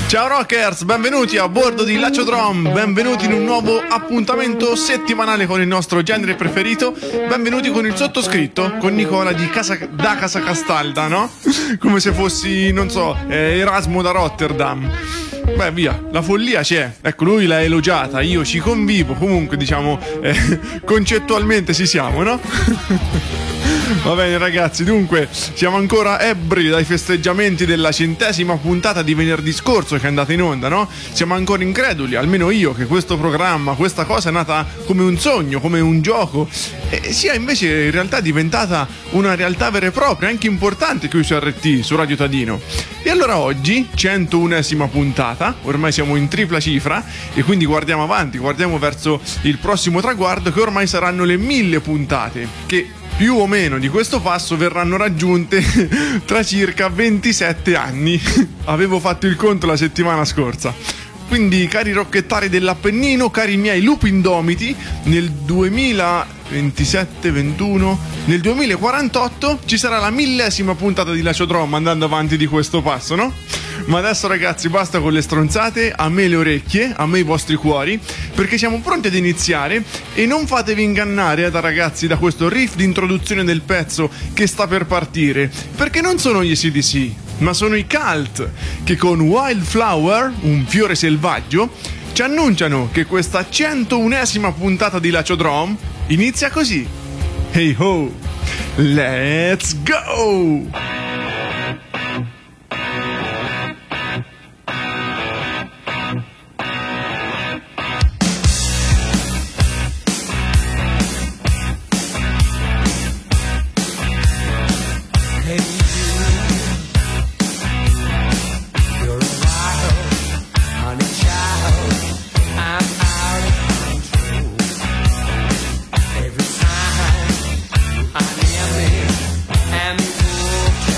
Ciao Rockers, benvenuti a bordo di Laciodrom, benvenuti in un nuovo appuntamento settimanale con il nostro genere preferito, benvenuti con il sottoscritto, con Nicola da Casa Castalda, no? Come se fossi, non so, Erasmo da Rotterdam. Beh, via, la follia c'è. Ecco, lui l'ha elogiata, io ci convivo. Comunque, diciamo, concettualmente ci siamo, no? Va bene ragazzi, dunque siamo ancora ebbri dai festeggiamenti della 100ª puntata di venerdì scorso che è andata in onda, no? Siamo ancora increduli, almeno io, che questo programma, questa cosa è nata come un sogno, come un gioco, e sia invece in realtà diventata una realtà vera e propria, anche importante qui su RT, su Radio Tadino. E allora oggi, 101ª puntata, ormai siamo in tripla cifra e quindi guardiamo avanti, guardiamo verso il prossimo traguardo che ormai saranno le 1000 puntate, che più o meno di questo passo verranno raggiunte tra circa 27 anni. Avevo fatto il conto la settimana scorsa. Quindi, cari rocchettari dell'Appennino, cari miei lupi indomiti, nel 2027-21, nel 2048 ci sarà la 1000ª puntata di Laciodrom andando avanti di questo passo, no? Ma adesso ragazzi basta con le stronzate, a me le orecchie, a me i vostri cuori, perché siamo pronti ad iniziare e non fatevi ingannare da ragazzi da questo riff di introduzione del pezzo che sta per partire, perché non sono gli AC/DC, ma sono i Cult che con Wildflower, un fiore selvaggio, ci annunciano che questa 101ª puntata di Laciodrom inizia così. Hey ho, let's go! Every time I near me and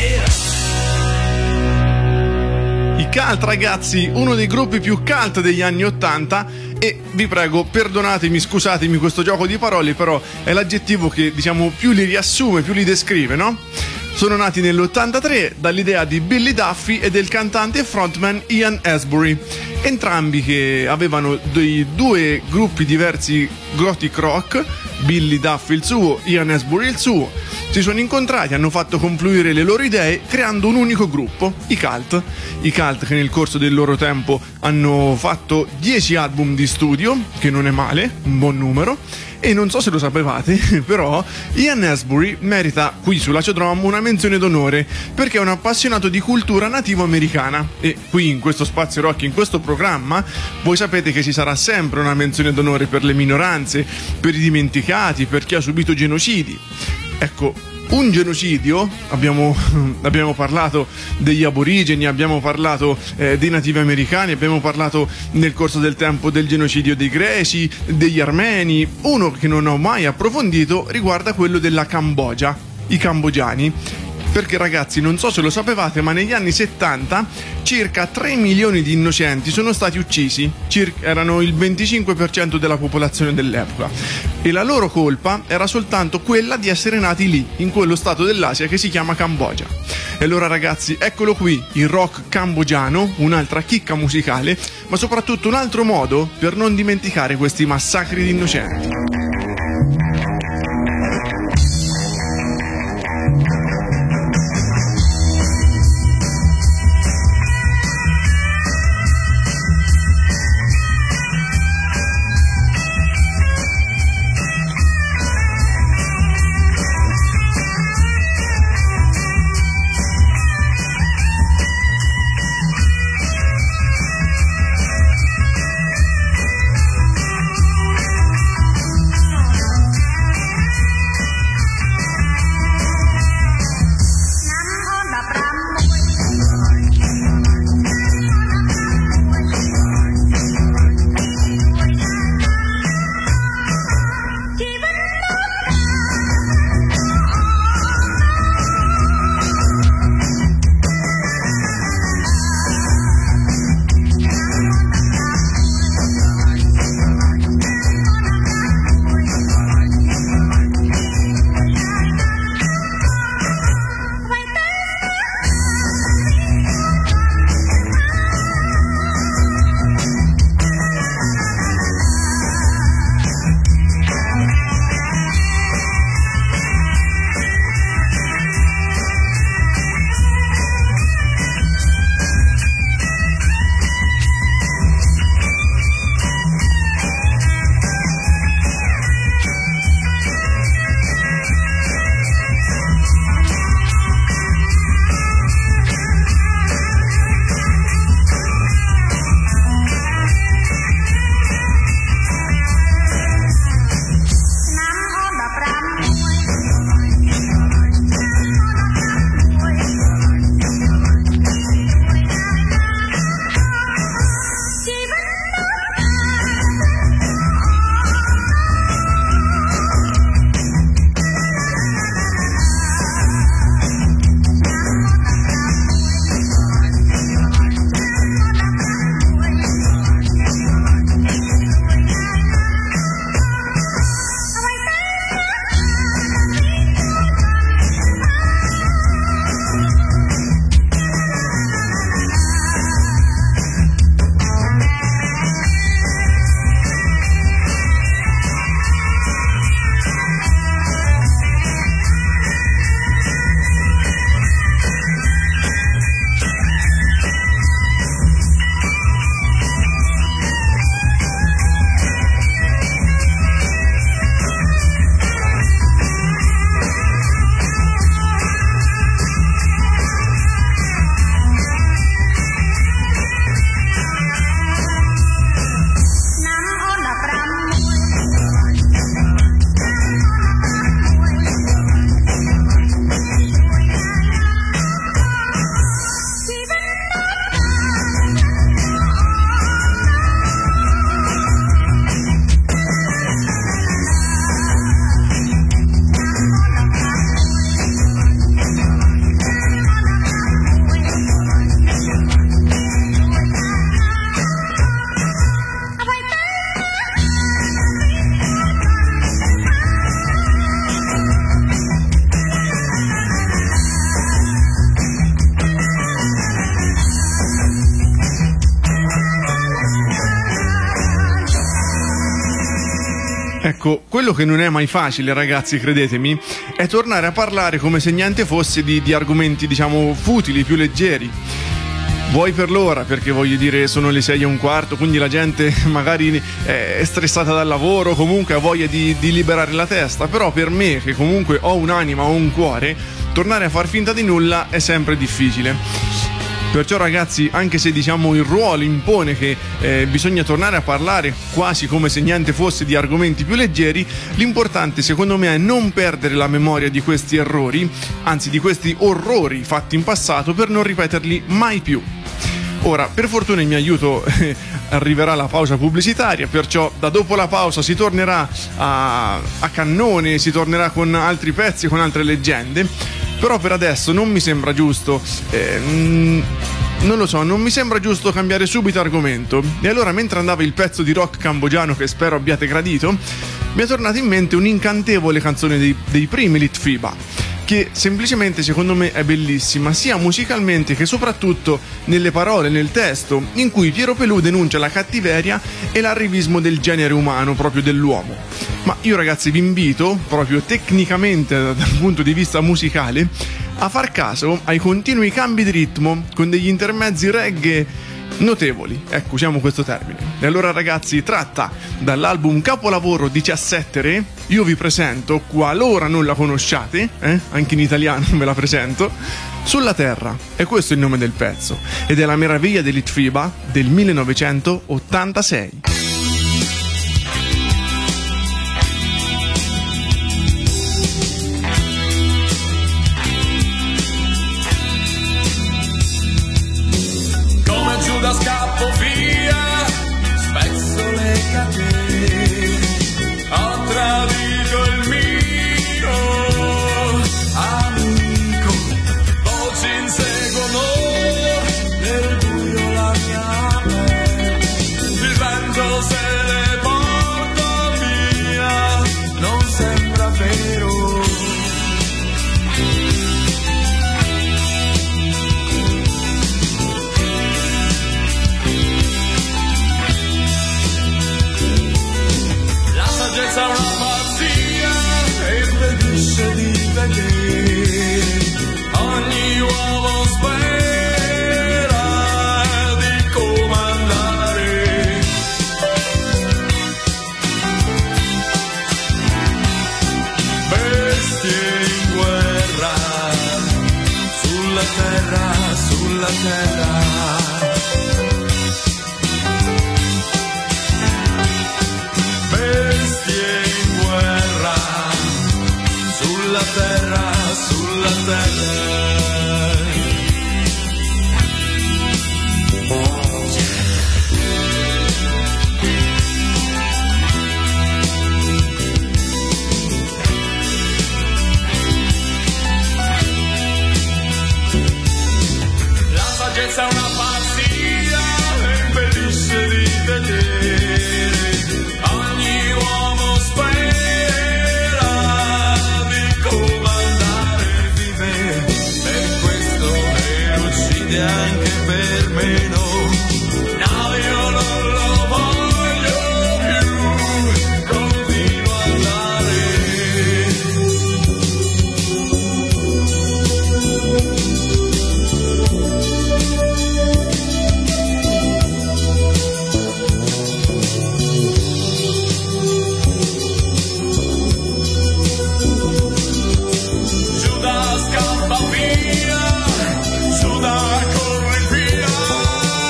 I Cult, ragazzi, uno dei gruppi più cult degli anni 80, e vi prego, perdonatemi, scusatemi questo gioco di parole, però è l'aggettivo che, diciamo, più li riassume, più li descrive, no? Sono nati nell'83 dall'idea di Billy Duffy e del cantante e frontman Ian Astbury, entrambi che avevano due gruppi diversi gothic rock, Billy Duffy il suo, Ian Astbury il suo. Si sono incontrati, hanno fatto confluire le loro idee creando un unico gruppo, i Cult. I Cult che nel corso del loro tempo hanno fatto 10 album di studio, che non è male, un buon numero. E non so se lo sapevate, però Ian Astbury merita qui su Laciodrom una menzione d'onore perché è un appassionato di cultura nativo americana. E qui in questo spazio rock, in questo programma, voi sapete che ci sarà sempre una menzione d'onore per le minoranze, per i dimenticati, per chi ha subito genocidi. Ecco, un genocidio, abbiamo parlato degli aborigeni, abbiamo parlato dei nativi americani, abbiamo parlato nel corso del tempo del genocidio dei greci, degli armeni. Uno che non ho mai approfondito riguarda quello della Cambogia, i cambogiani. Perché, ragazzi, non so se lo sapevate, ma negli anni 70 circa 3 milioni di innocenti sono stati uccisi, erano il 25% della popolazione dell'epoca, e la loro colpa era soltanto quella di essere nati lì, in quello stato dell'Asia che si chiama Cambogia. E allora, ragazzi, eccolo qui, il rock cambogiano, un'altra chicca musicale, ma soprattutto un altro modo per non dimenticare questi massacri di innocenti. Ecco, quello che non è mai facile, ragazzi, credetemi, è tornare a parlare come se niente fosse di argomenti, diciamo, futili, più leggeri. Vuoi per l'ora, perché voglio dire sono le 6:15, quindi la gente magari è stressata dal lavoro, comunque ha voglia di liberare la testa, però per me, che comunque ho un'anima, ho un cuore, tornare a far finta di nulla è sempre difficile. Perciò, ragazzi, anche se diciamo il ruolo impone che bisogna tornare a parlare quasi come se niente fosse di argomenti più leggeri, l'importante secondo me è non perdere la memoria di questi errori, anzi di questi orrori fatti in passato, per non ripeterli mai più. Ora, per fortuna in mio aiuto arriverà la pausa pubblicitaria, perciò da dopo la pausa si tornerà a cannone, si tornerà con altri pezzi, con altre leggende. Però per adesso non mi sembra giusto, non lo so, non mi sembra giusto cambiare subito argomento. E allora, mentre andava il pezzo di rock cambogiano che spero abbiate gradito, mi è tornata in mente un'incantevole canzone dei primi Litfiba, che semplicemente secondo me è bellissima, sia musicalmente che soprattutto nelle parole, nel testo, in cui Piero Pelù denuncia la cattiveria e l'arrivismo del genere umano, proprio dell'uomo. Ma io, ragazzi, vi invito, proprio tecnicamente dal punto di vista musicale, a far caso ai continui cambi di ritmo con degli intermezzi reggae notevoli, ecco, usiamo questo termine. E allora, ragazzi, tratta dall'album capolavoro 17 Re, io vi presento, qualora non la conosciate, anche in italiano ve la presento, Sulla Terra, e questo è il nome del pezzo, ed è la meraviglia dell'Itfiba del 1986. Scappo via, spezzo le catene, ho tradito il mio amico, voci inseguono nel buio la mia mente, il vento se ne porta via, non sembra vero. Sarà una pazzia e impedisce di vedere, ogni uomo spera di comandare. Bestie in guerra, sulla terra, sulla terra. Sulla terra, sulla terra. La saggezza è una pazzia e impedisce di vedere, ogni uomo spera anche per me no, io non lo voglio più, continuo a andare. Giuda scappa via, Giuda corre via.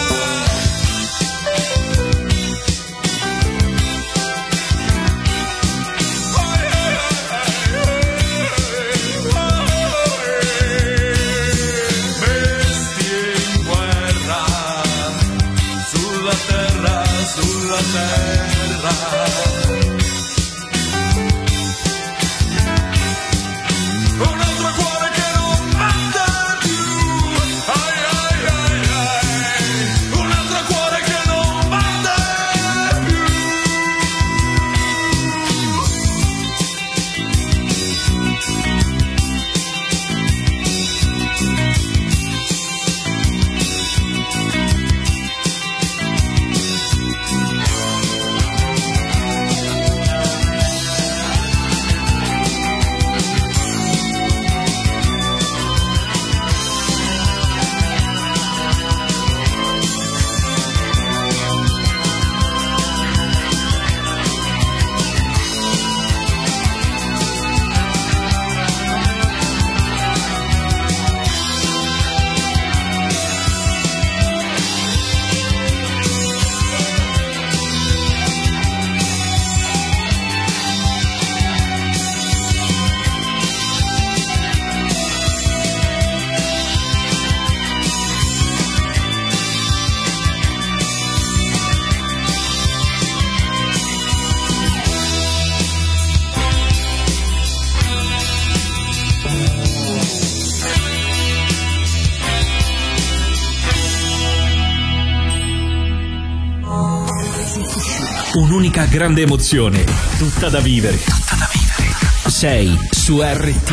Un'unica grande emozione, tutta da vivere. Sei su RT.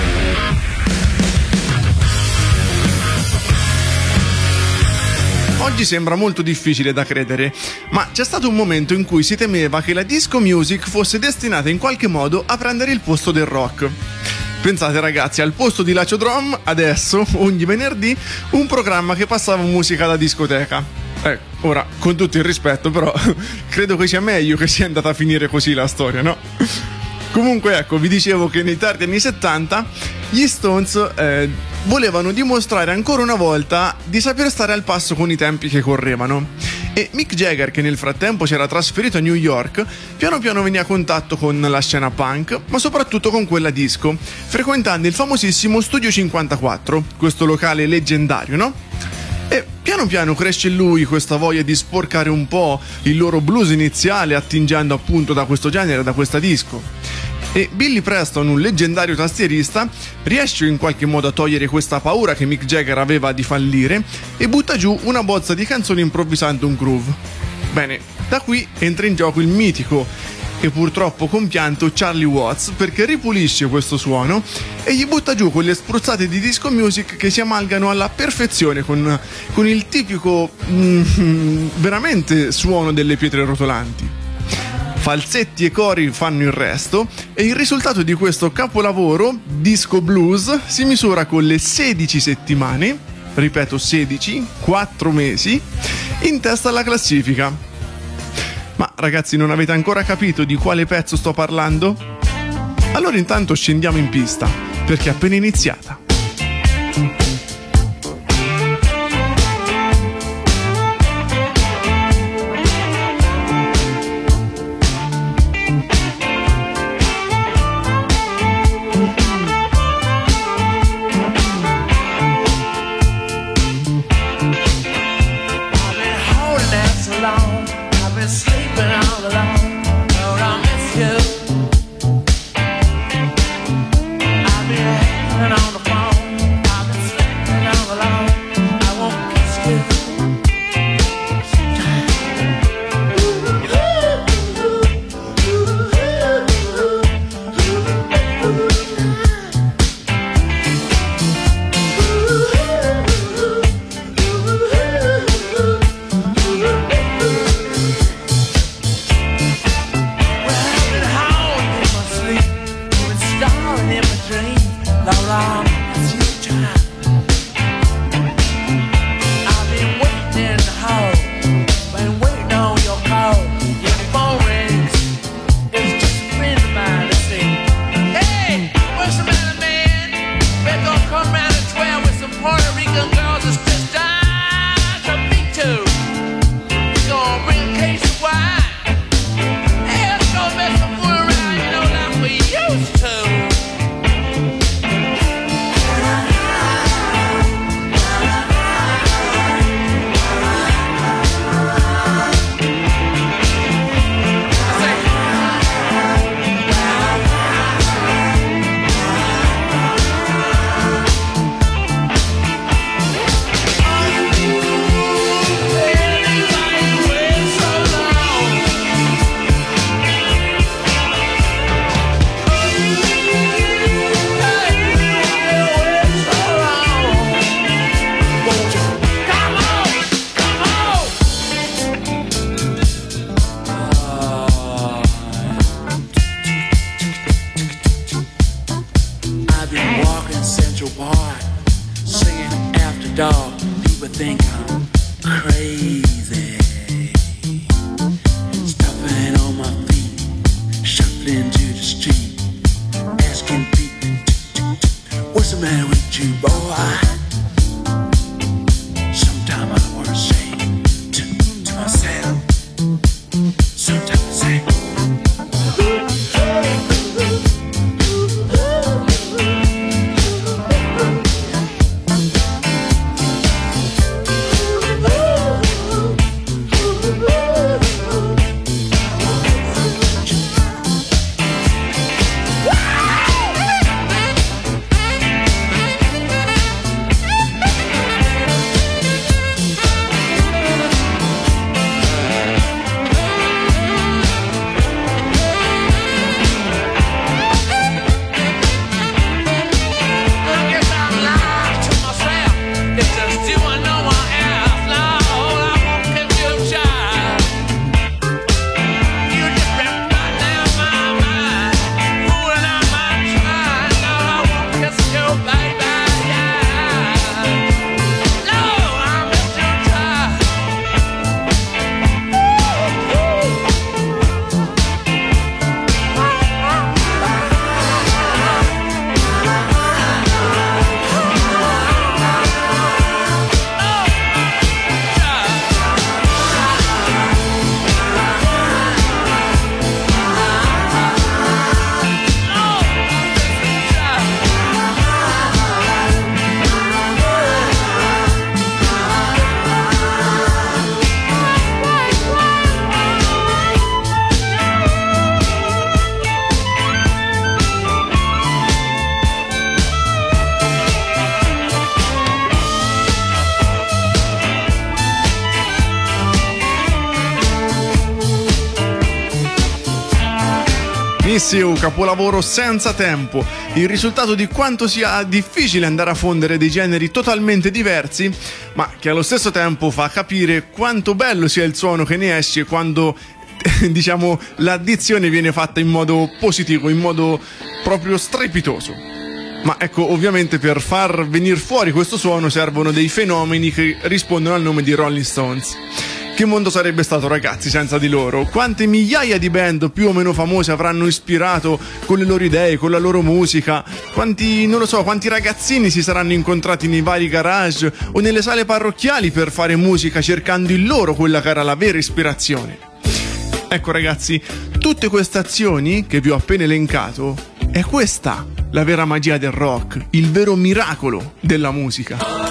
Oggi sembra molto difficile da credere, ma c'è stato un momento in cui si temeva che la disco music fosse destinata in qualche modo a prendere il posto del rock. Pensate ragazzi, al posto di Lacio Drum, adesso, ogni venerdì, un programma che passava musica da discoteca. Ora, con tutto il rispetto, però, credo che sia meglio che sia andata a finire così la storia, no? Comunque, ecco, vi dicevo che nei tardi anni 70 gli Stones volevano dimostrare ancora una volta di saper stare al passo con i tempi che correvano. E Mick Jagger, che nel frattempo si era trasferito a New York, piano piano veniva a contatto con la scena punk, ma soprattutto con quella disco, frequentando il famosissimo Studio 54, questo locale leggendario, no? E piano piano cresce in lui questa voglia di sporcare un po' il loro blues iniziale, attingendo appunto da questo genere, da questa disco. E Billy Preston, un leggendario tastierista, riesce in qualche modo a togliere questa paura che Mick Jagger aveva di fallire e butta giù una bozza di canzoni improvvisando un groove. Bene, da qui entra in gioco il mitico e purtroppo compianto Charlie Watts, perché ripulisce questo suono e gli butta giù quelle spruzzate di disco music che si amalgano alla perfezione con il tipico veramente suono delle pietre rotolanti. Falsetti e cori fanno il resto e il risultato di questo capolavoro, disco blues, si misura con le 16 settimane, ripeto 16, 4 mesi, in testa alla classifica. Ma ragazzi, non avete ancora capito di quale pezzo sto parlando? Allora intanto scendiamo in pista, perché è appena iniziata. Benissimo, capolavoro senza tempo. Il risultato di quanto sia difficile andare a fondere dei generi totalmente diversi, ma che allo stesso tempo fa capire quanto bello sia il suono che ne esce quando diciamo l'addizione viene fatta in modo positivo, in modo proprio strepitoso. Ma ecco, ovviamente per far venire fuori questo suono servono dei fenomeni che rispondono al nome di Rolling Stones. Che mondo sarebbe stato, ragazzi, senza di loro? Quante migliaia di band più o meno famose avranno ispirato con le loro idee, con la loro musica? Quanti, non lo so, quanti ragazzini si saranno incontrati nei vari garage o nelle sale parrocchiali per fare musica cercando in loro quella che era la vera ispirazione? Ecco, ragazzi, tutte queste azioni che vi ho appena elencato, è questa la vera magia del rock, il vero miracolo della musica.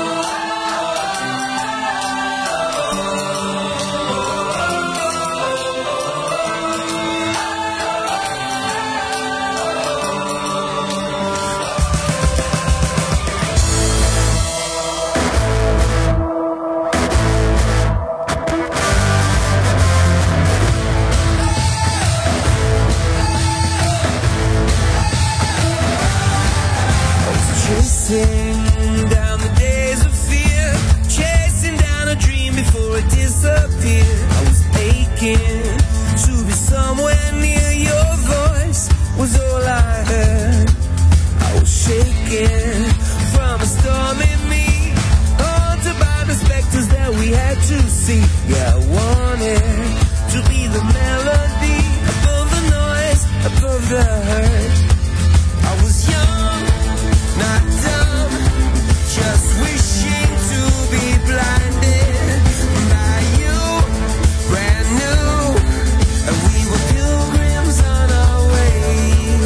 Chasing down the days of fear, chasing down a dream before it disappeared. I was aching to be somewhere near, your voice was all I heard. I was shaking from a storm in me, haunted by the specters that we had to see. Yeah, I wanted to be the melody above the noise, above the hurt. I was young, not dumb, just wishing to be blinded by you, brand new, and we were pilgrims on our way.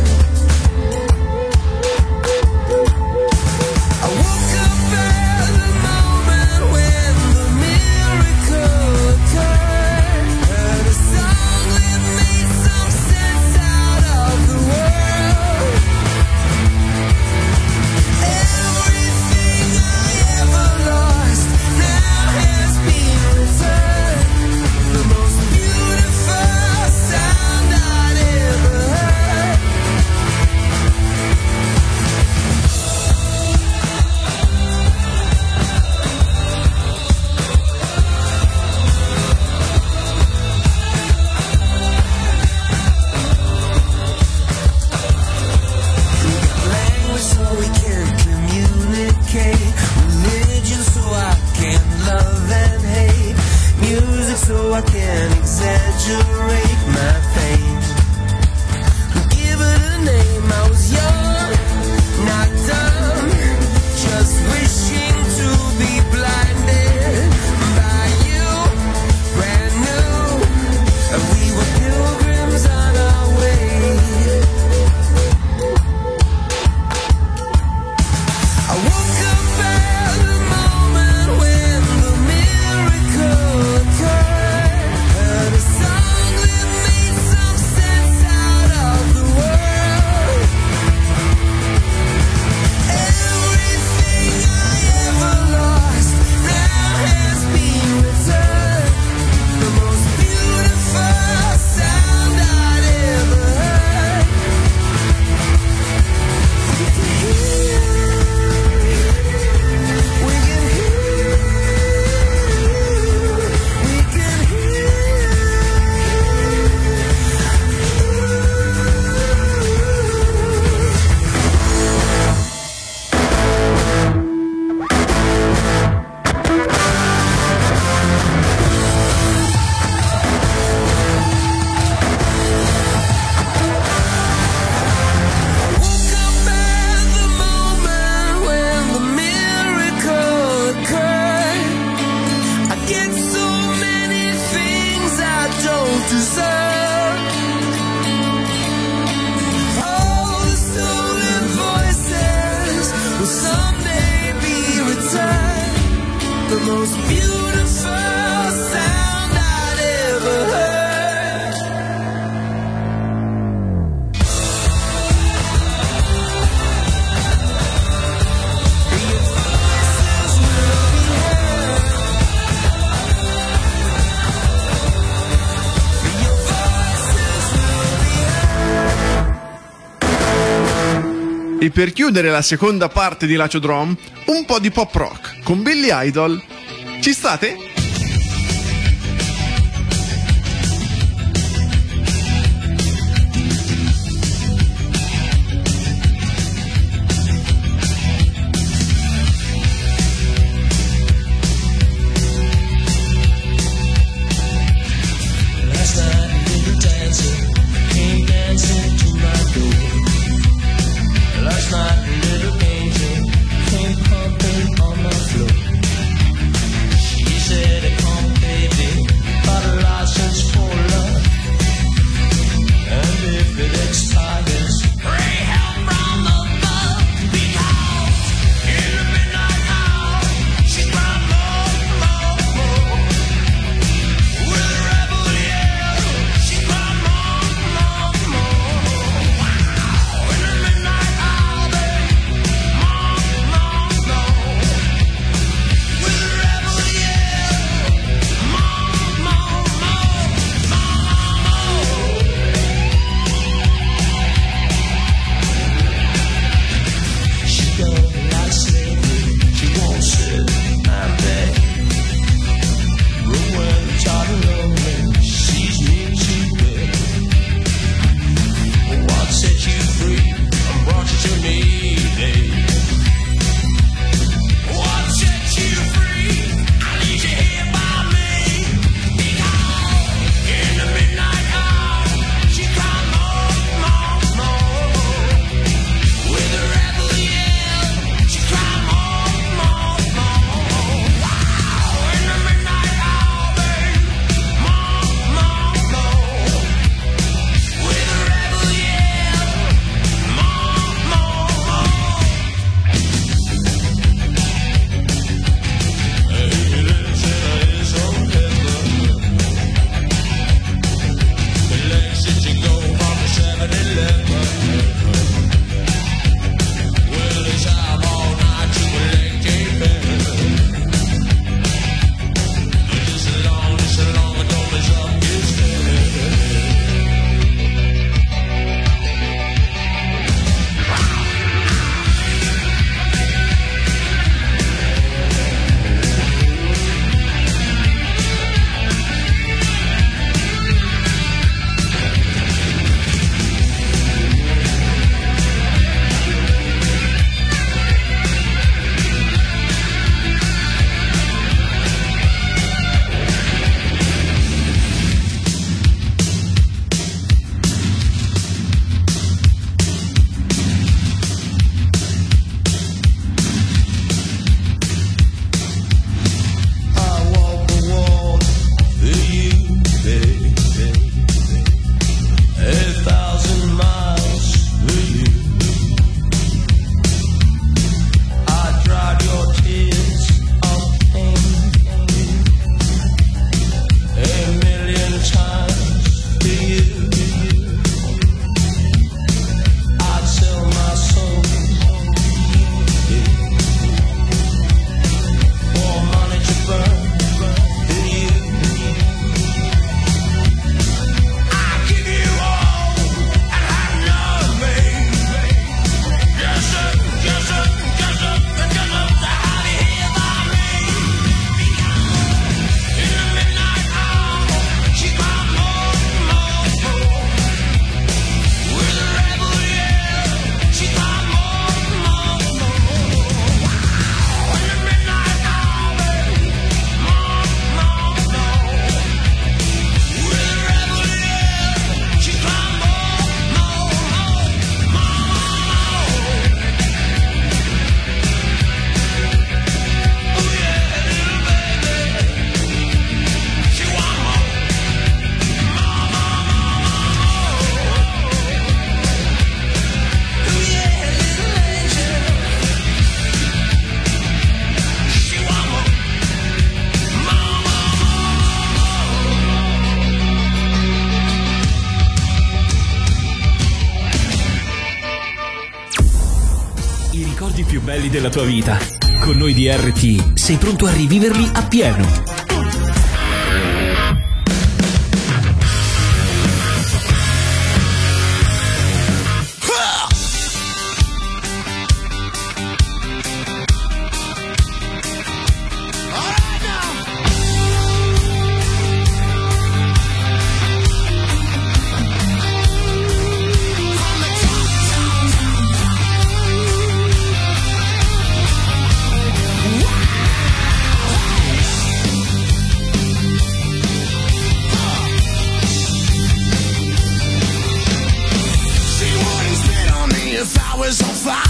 I woke up at the moment when the miracle occurred, heard a song that made some sense out of the world. Everything I ever lost now has been returned. The most beautiful sound I'd ever heard. Language so we can communicate, religion so I can love and hate, music so I can exaggerate my pain. Give it a name, I was young, not dumb, just wishing to be blinded by you, brand new, and we were pilgrims on our way. I woke up at the moment when the miracle occurred, heard a song that made some sense out of the world. Everything I ever lost now has been returned. The most beautiful sound I'd ever heard. We can hear. We can hear, we can hear. Woke up at the moment when the miracle occurred. I get so many things I don't deserve. All the stolen voices will someday be returned. The most beautiful sound I'd ever heard. Your voices will be heard. E per chiudere la seconda parte di Lacio Drum, un po' di pop rock con Billy Idol. Ci state? Last night a little dancer came dancing to my door. Last night a little angel came pumping on my floor. She said, come baby, got a license for love. And if it expires, pray help from above. Because in the midnight hour, she cried more. With a rebel yell, she cried more. Wow, in the midnight hour, babe, more. With a rebel yell, more. She don't like slavery, she won't sit and beg. But when it's hot and lonely, she's near to bed. What set you free and brought you to me, babe? What set you free? I need you here by me. Because in the midnight hour, she cried more. With a rebel yell, she cried more. Wow, in the midnight hour, babe, more. With a rebel yell, more. He lives in his own heaven. The legs that you go from the 7-Eleven. Well, it's time all night to a late game band. Just as long ago as I'm dead. I walk the wall for you, baby. 1,000 miles for you. I dried your tears of pain 1,000,000 times for you. I'd sell my soul for money to burn for you. I give you all and have nothing. Just to have you here by me. In the midnight hour, she cried more. With a rebel yell, she cried more. Wow, in the midnight hour, babe, more. With a rebel yell, she cried more. Oh yeah, little baby, she want more. Oh yeah, little angel, she want more. I ricordi più belli della tua vita. Con noi di RT sei pronto a riviverli appieno.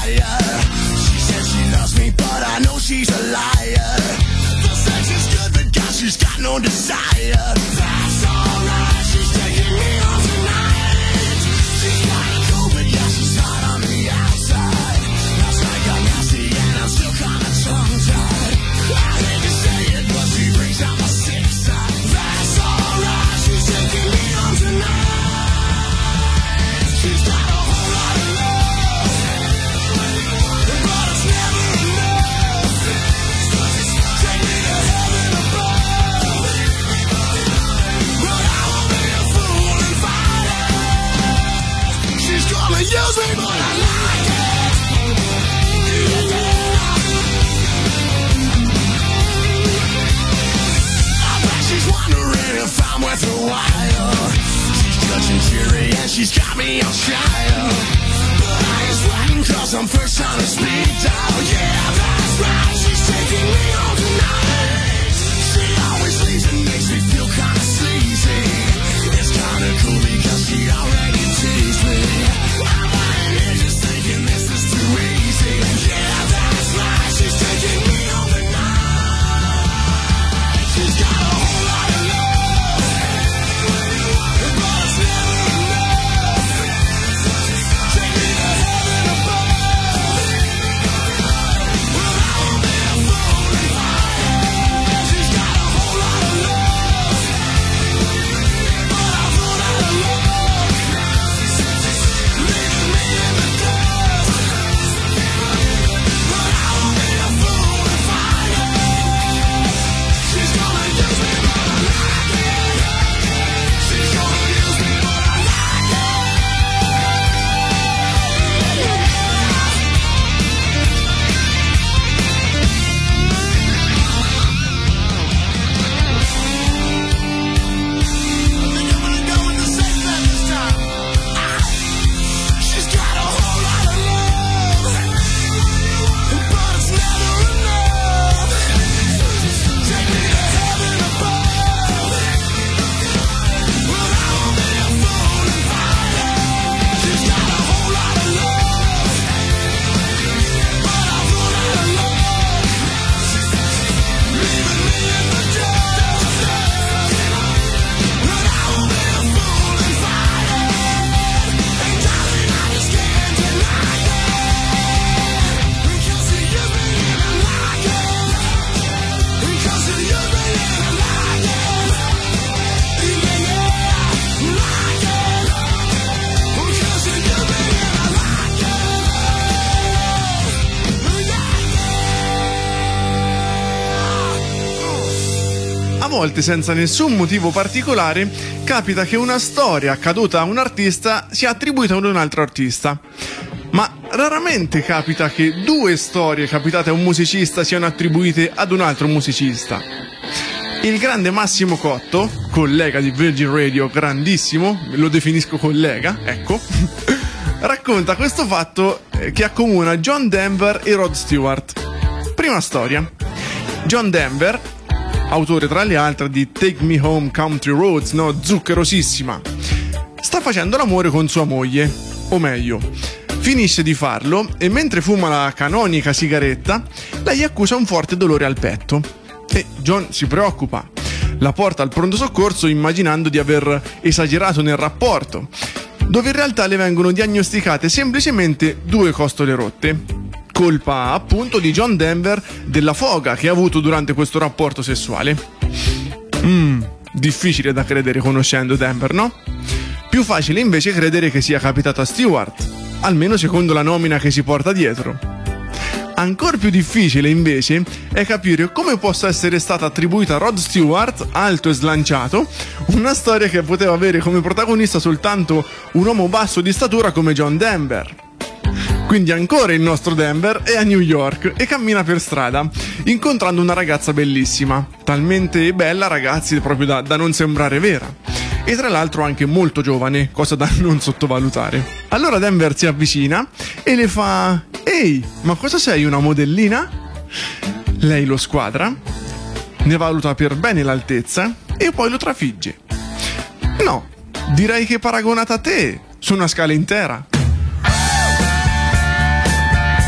fire. She says she loves me, but I know she's a liar. The sex is good, but God, she's got no desire. That's alright, she's taking me on tonight. She's kinda cool, but yeah, she's hot on the outside. Last night got nasty and I'm still kinda tongue-tied. I hate to say it, but she brings out my sick side. That's alright, she's taking me on tonight. She's got a whole lot of love, but it's never enough. Take me to heaven above, but I won't be a fool and fight it. She's gonna use me, but I like it. I bet she's wondering if I'm worth a while. She's judging cheery and she's got me on trial. But I ain't sweating 'cause I'm first on a speed dial. Yeah, that's right, she's taking me on tonight. She always leaves and makes me feel kinda sleazy. It's kinda cool because she already teased me. I'm lying here just thinking this is too easy. Yeah, that's right, she's taking me on tonight. She's got a whole lot of love, but it's never enough. Take me to heaven above, but I won't be a fool and fight it. She's got a whole lot of love, but I've run out of luck. Leaving me in the dust, but I won't be a fool and fight it. She's gonna use me, but I like it. She's gonna use me, but I like it. I think I'm gonna go with the safe bet this time. She's got a whole lot of love, but it's never enough. Take me to heaven above, but I won't be a fool and fight it. She's got a whole lot of love, but I've run out of luck. Leaving me in the dust, but I won't be a fool and fight it. And darling, I just can't deny it. Because you use me and I like it. Because you use me and I like it. Yeah, yeah, like it. Because you use me and I like it. A volte, senza nessun motivo particolare, capita che una storia accaduta a un artista sia attribuita ad un altro artista. Ma raramente capita che due storie capitate a un musicista siano attribuite ad un altro musicista. Il grande Massimo Cotto, collega di Virgin Radio, grandissimo, lo definisco collega, ecco, racconta questo fatto che accomuna John Denver e Rod Stewart. Prima storia. John Denver, autore tra le altre di Take Me Home Country Roads, no, zuccherosissima, sta facendo l'amore con sua moglie, o meglio, finisce di farlo e mentre fuma la canonica sigaretta, lei accusa un forte dolore al petto e John si preoccupa. La porta al pronto soccorso immaginando di aver esagerato nel rapporto, dove in realtà le vengono diagnosticate semplicemente 2 costole rotte. Colpa appunto di John Denver della foga che ha avuto durante questo rapporto sessuale. Difficile da credere conoscendo Denver, no? Più facile invece credere che sia capitato a Stewart, almeno secondo la nomina che si porta dietro. Ancor più difficile invece è capire come possa essere stata attribuita a Rod Stewart, alto e slanciato, una storia che poteva avere come protagonista soltanto un uomo basso di statura come John Denver. Quindi ancora il nostro Denver è a New York e cammina per strada, incontrando una ragazza bellissima, talmente bella ragazzi proprio da non sembrare vera, e tra l'altro anche molto giovane, cosa da non sottovalutare. Allora Denver si avvicina e le fa: «Ehi, ma cosa sei, una modellina?» Lei lo squadra, ne valuta per bene l'altezza e poi lo trafigge. «No, direi che paragonata a te, su una scala intera».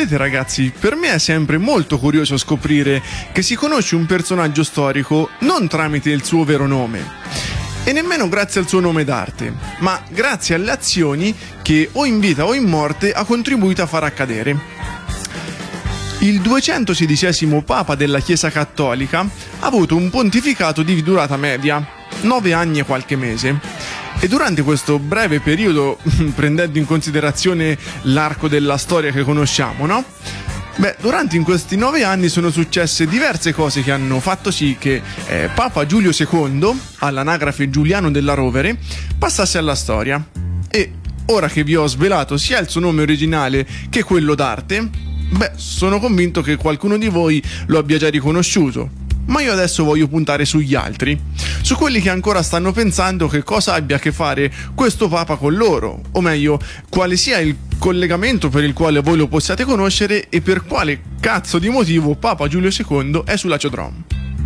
Sapete ragazzi, per me è sempre molto curioso scoprire che si conosce un personaggio storico non tramite il suo vero nome e nemmeno grazie al suo nome d'arte, ma grazie alle azioni che o in vita o in morte ha contribuito a far accadere. Il 216° Papa della Chiesa Cattolica ha avuto un pontificato di durata media, 9 anni e qualche mese. E durante questo breve periodo, prendendo in considerazione l'arco della storia che conosciamo, no? Durante in questi 9 anni sono successe diverse cose che hanno fatto sì che Papa Giulio II, all'anagrafe Giuliano della Rovere, passasse alla storia. E ora che vi ho svelato sia il suo nome originale che quello d'arte, sono convinto che qualcuno di voi lo abbia già riconosciuto. Ma io adesso voglio puntare sugli altri, su quelli che ancora stanno pensando che cosa abbia a che fare questo Papa con loro, o meglio, quale sia il collegamento per il quale voi lo possiate conoscere e per quale cazzo di motivo Papa Giulio II è su Laciodrom.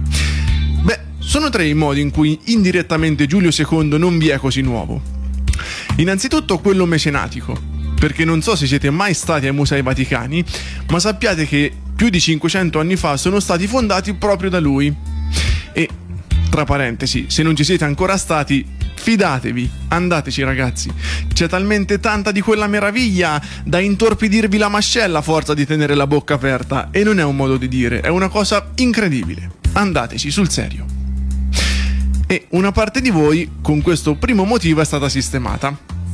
Sono 3 i modi in cui indirettamente Giulio II non vi è così nuovo. Innanzitutto quello mecenatico, perché non so se siete mai stati ai Musei Vaticani, ma sappiate che più di 500 anni fa sono stati fondati proprio da lui. E, tra parentesi, se non ci siete ancora stati, fidatevi, andateci ragazzi. C'è talmente tanta di quella meraviglia da intorpidirvi la mascella a forza di tenere la bocca aperta. E non è un modo di dire, è una cosa incredibile. Andateci, sul serio. E una parte di voi, con questo primo motivo, è stata sistemata.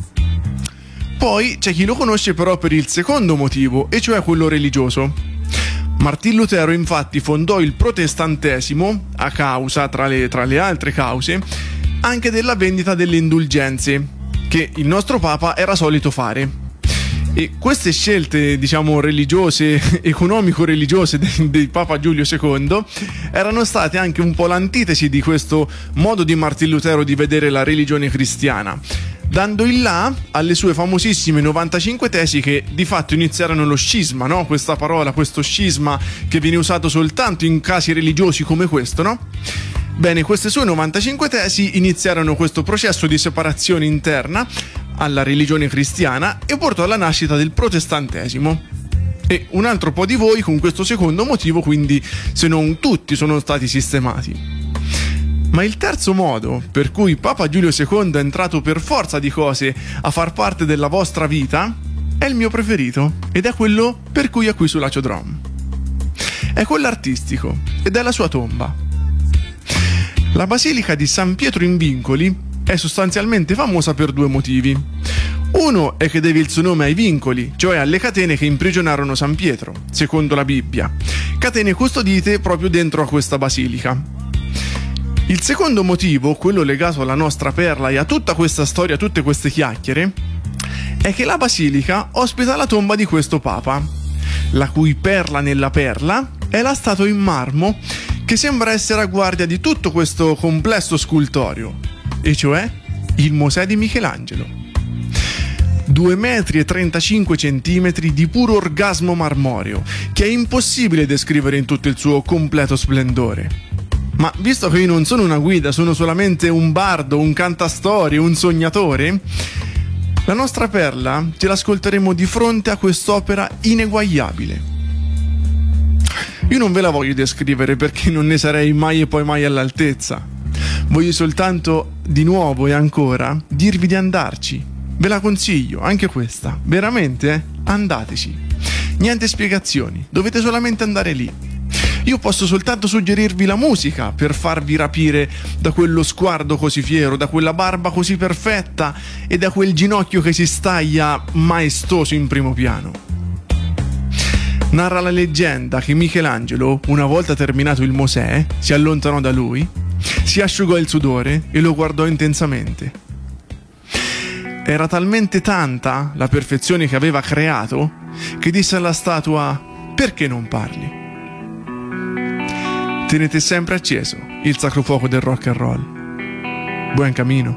Poi c'è chi lo conosce però per il secondo motivo, e cioè quello religioso. Martin Lutero infatti fondò il protestantesimo a causa, tra le altre cause, anche della vendita delle indulgenze, che il nostro Papa era solito fare. E queste scelte, diciamo, religiose, economico-religiose di Papa Giulio II erano state anche un po' l'antitesi di questo modo di Martin Lutero di vedere la religione cristiana, dando il là alle sue famosissime 95 tesi che di fatto iniziarono lo scisma, no? Questa parola, questo scisma che viene usato soltanto in casi religiosi come questo, no? Bene, queste sue 95 tesi iniziarono questo processo di separazione interna alla religione cristiana e portò alla nascita del protestantesimo. E un altro po' di voi con questo secondo motivo, quindi se non tutti, sono stati sistemati. Ma il terzo modo per cui Papa Giulio II è entrato per forza di cose a far parte della vostra vita è il mio preferito ed è quello per cui è qui su Laciodrom. È quello artistico ed è la sua tomba. La basilica di San Pietro in Vincoli è sostanzialmente famosa per 2 motivi. Uno è che deve il suo nome ai vincoli, cioè alle catene che imprigionarono San Pietro, secondo la Bibbia. Catene custodite proprio dentro a questa basilica. Il secondo motivo, quello legato alla nostra perla e a tutta questa storia, tutte queste chiacchiere, è che la basilica ospita la tomba di questo Papa, la cui perla nella perla è la statua in marmo che sembra essere a guardia di tutto questo complesso scultoreo, e cioè il Mosè di Michelangelo. 2,35 metri di puro orgasmo marmoreo, che è impossibile descrivere in tutto il suo completo splendore. Ma visto che io non sono una guida, sono solamente un bardo, un cantastorie, un sognatore, la nostra perla ce l'ascolteremo di fronte a quest'opera ineguagliabile. Io non ve la voglio descrivere perché non ne sarei mai e poi mai all'altezza. Voglio soltanto, di nuovo e ancora, dirvi di andarci. Ve la consiglio, anche questa. Veramente, andateci. Niente spiegazioni, dovete solamente andare lì. Io posso soltanto suggerirvi la musica per farvi rapire da quello sguardo così fiero, da quella barba così perfetta e da quel ginocchio che si staglia maestoso in primo piano. Narra la leggenda che Michelangelo, una volta terminato il Mosè, si allontanò da lui, si asciugò il sudore e lo guardò intensamente. Era talmente tanta la perfezione che aveva creato che disse alla statua: "Perché non parli?" Tenete sempre acceso il sacro fuoco del rock and roll. Buon cammino.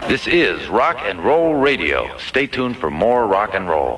This is Rock and Roll Radio. Stay tuned for more rock and roll.